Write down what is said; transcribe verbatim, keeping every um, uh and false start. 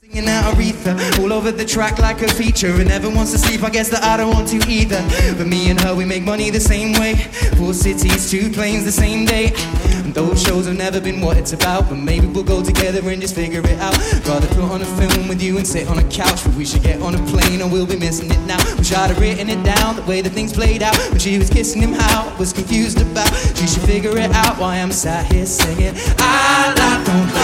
Singing out Aretha, all over the track like a feature. And never wants to sleep, I guess that I don't want to either. But me and her, we make money the same way. Four cities, two planes the same day. And those shows have never been what it's about. But maybe we'll go together and just figure it out. Rather put on a film with you and sit on a couch. But we should get on a plane or we'll be missing it now. Wish I'd have written it down, the way that things played out. When she was kissing him, how I was confused about. She should figure it out why I'm sat here singing I don't